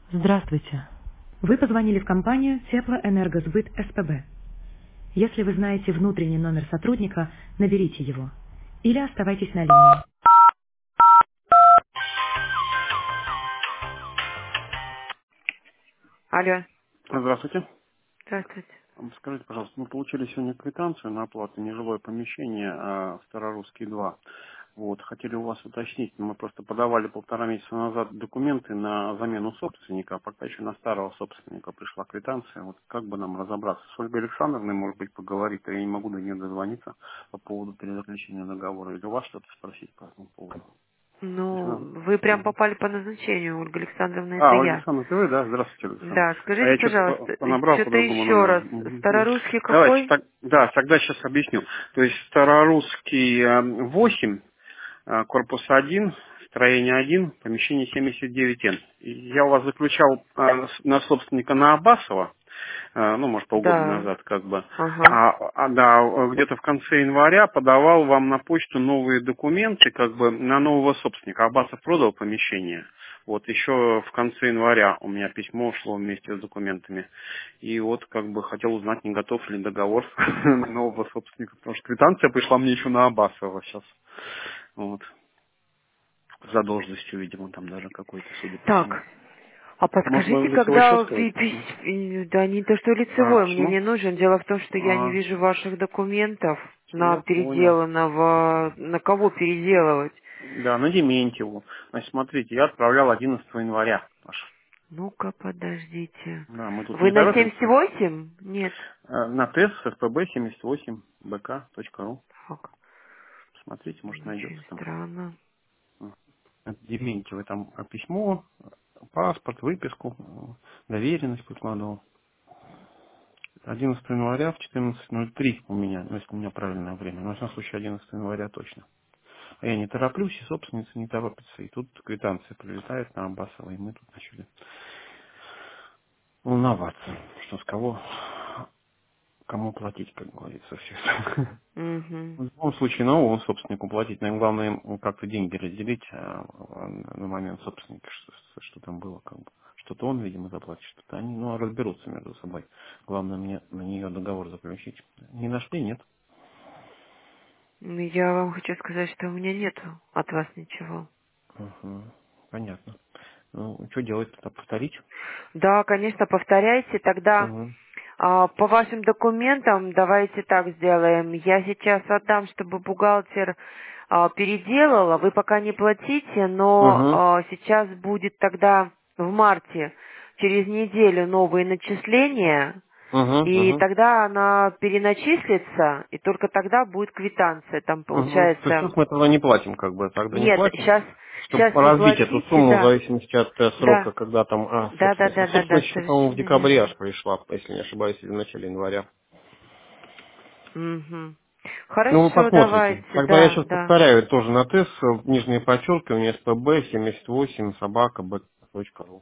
Здравствуйте. Вы позвонили в компанию Теплоэнергосбыт СПБ. Если вы знаете внутренний номер сотрудника, наберите его. Или оставайтесь на линии. Алло, Здравствуйте. здравствуйте. Скажите, пожалуйста, мы получили сегодня квитанцию на оплату нежилое помещение Старорусский 2. Вот, хотели у вас уточнить, мы просто подавали 1,5 месяца назад документы на замену собственника, а пока еще на старого собственника пришла квитанция. Вот как бы нам разобраться? С Ольгой Александровной, может быть, поговорить, а я не могу до нее дозвониться по поводу перезаключения договора. Или у вас что-то спросить по этому поводу? То есть Ну, она- вы прям Мгм. попали по назначению, Ольга Александровна, это Ольга я. Александровна, это вы, да? Здравствуйте, Ольга Александровна. Да, А скажите, я что-то пожалуйста, понабрал по что-то другому еще номеру. раз. Мгм. Старорусский Давайте, какой? так, да, тогда сейчас объясню. То есть Старорусский 8, корпус 1, строение 1, помещение 79Н. Я у вас заключал на собственника на Абасова, ну, может, полгода Да. назад, как бы. Ага. Да, где-то в конце января подавал вам на почту новые документы, как бы, на нового собственника. Абасов продал помещение. Вот, еще в конце января у меня письмо шло вместе с документами. И вот, как бы, хотел узнать, не готов ли договор на нового собственника, потому что квитанция пришла мне еще на Абасова сейчас. Вот. С задолженностью, видимо, там даже какой-то, судя по всему. Так, а Может, вы подскажите, лицевой счет когда скажете? да не то, что лицевой мне Почему? не нужен. Дело в том, что я не А, вижу ваших документов на я понял. переделанного, на кого переделывать. Да, на Дементьеву. Значит, смотрите, я отправлял 11 января. Аж. Ну-ка, подождите. Да, мы тут Вы не на торопимся. 78? Нет. На тест fpb78bk.ru. Так, Смотрите, может, найдется очень там. странно. От Дементьевой там письмо, паспорт, выписку, доверенность прикладывал. 11 января в 14:03 у меня, ну, если у меня правильное время. Но, в всяком случае, 11 января точно. А я не тороплюсь, и собственница не торопится. И тут квитанция прилетает на Абасова, и мы тут начали волноваться, что с кого, кому платить, как говорится, все это. Угу. В любом случае, новому собственнику платить, но им главное им как-то деньги разделить на момент собственника, что там было, как бы. Что-то он, видимо, заплатит, что-то они, ну, разберутся между собой. Главное мне на нее договор заключить. Не нашли, нет? Я вам хочу сказать, что у меня нету от вас ничего. Угу. Понятно. Ну, что делать тогда? Повторить? Да, конечно, повторяйте. Тогда Угу. по вашим документам давайте так сделаем. Я сейчас отдам, чтобы бухгалтер переделала. Вы пока не платите, но Угу. сейчас будет тогда в марте, через неделю новые начисления. Угу. И Угу. тогда она переначислится, и только тогда будет квитанция. Там Угу. То есть получается... сейчас мы тогда не платим, как бы, тогда не Нет, платим, чтобы сейчас не разбить эту платите, сумму в да. зависимости от Да, срока, когда там, да, да, собственность. А да, да, да, собственность еще, по-моему, в совершенно декабре верно. аж пришла, если не ошибаюсь, или в начале января. Мгм. Ну, вы Хорошо, посмотрите. давайте, Тогда я да, сейчас да. повторяю тоже на тест, нижнее подчеркивание, СПБ 78 собака б.ру.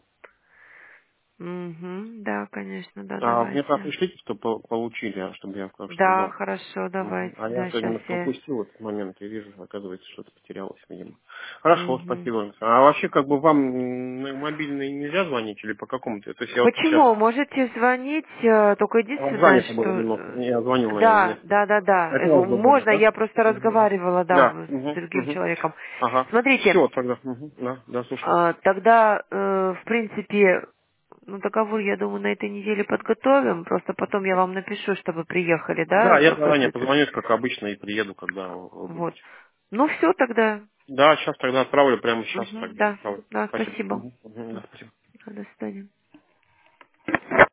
Да, конечно, да, А мне так давайте. пришлите, что получили, чтобы я как что Да, знал. хорошо, Мгм. давайте, А я да, сегодня сейчас немножко я... пропустил этот момент и вижу, оказывается, что-то потерялось, видимо. Хорошо, Мгм. спасибо. А вообще, как бы вам на мобильный нельзя звонить или по какому-то? То есть я вот сейчас Почему? Можете звонить, только единственное, занято было что... немного. Я звонил, наверное, Да, несколько. да, да, да. Это у вас был номер, Можно, да? я просто Мгм. разговаривала, да, Да. с Угу. другим Угу. человеком. Ага. Смотрите, Все тогда. Мгм. Да, да, слушаю. тогда, в принципе, ну, договор, я думаю, на этой неделе подготовим. Просто потом я вам напишу, чтобы приехали, Да, да, я заранее после этого. позвоню, как обычно, и приеду, когда вы Вот. будете. Ну, все тогда. Да, сейчас тогда отправлю, прямо сейчас Мгм, тогда да, отправлю. да, Спасибо. спасибо. Мгм. Мгм. Да, спасибо. До свидания.